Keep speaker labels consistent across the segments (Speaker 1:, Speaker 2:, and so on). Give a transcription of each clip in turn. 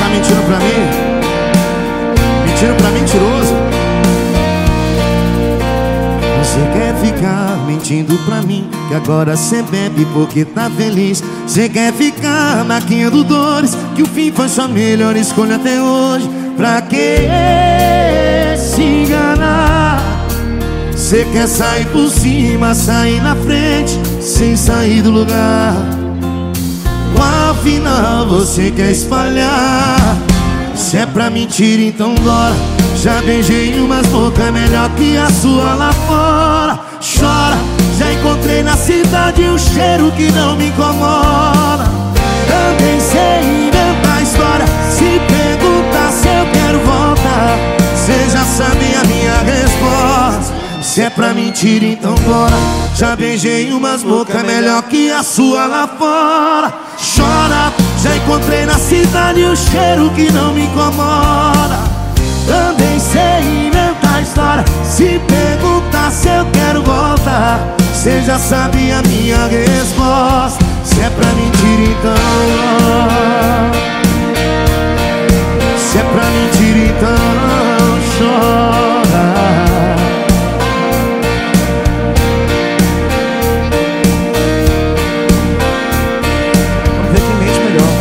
Speaker 1: mentindo pra mim? Mentindo pra mentiroso. Você quer ficar mentindo pra mim que agora cê bebe porque tá feliz. Cê quer ficar maquiando dores que o fim foi sua melhor escolha até hoje. Pra que se enganar? Cê quer sair por cima, sair na frente sem sair do lugar. Afinal você quer espalhar. Se é pra mentir então bora. Já beijei umas bocas melhor que a sua lá fora. Chora, já encontrei na cidade um cheiro que não me incomoda. Também sei inventar história. Se perguntar se eu quero voltar, cê já sabe a minha resposta. Se é pra mentir então bora. Já beijei umas bocas melhor que a sua lá fora. Chora, já encontrei na cidade um cheiro que não me incomoda. Também sei inventar história. Se perguntar se eu quero voltar, cê já sabe a minha resposta. Se é pra mentir então, se é pra mentir então chora. Vamos ver quem mente melhor.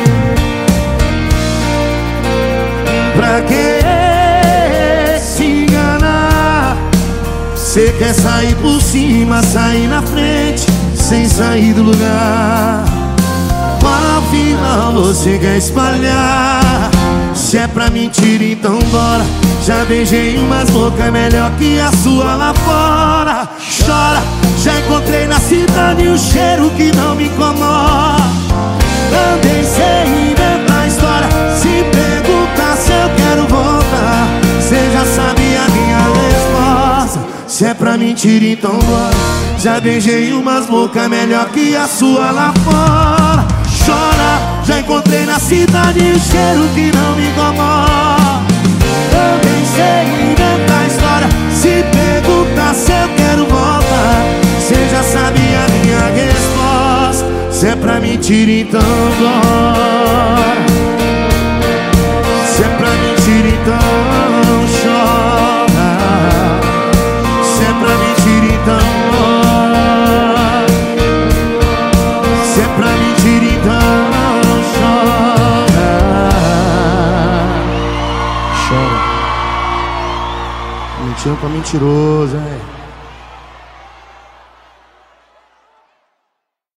Speaker 1: Pra que se enganar? Cê quer sair por cima, sair na frente sem sair do lugar. Afinal você quer espalhar. Se é pra mentir então bora. Já beijei umas bocas melhor que a sua lá fora. Chora, já encontrei na cidade um cheiro que não me incomoda. Também sei inventar história. Se perguntar se eu quero voltar, cê já sabe a minha resposta. Se é pra mentir então bora. Já beijei umas bocas melhor que a sua lá fora. Chora, já encontrei na cidade um cheiro que não me incomoda. Também sei inventar história. Se perguntar se eu quero voltar, cê já sabe a minha resposta. Se é pra mentir então bora. Se é pra mentir então chora. Se é pra mentir então bora. Se é pra mentir então chora. Chora. Mentindo pra mentiroso, é.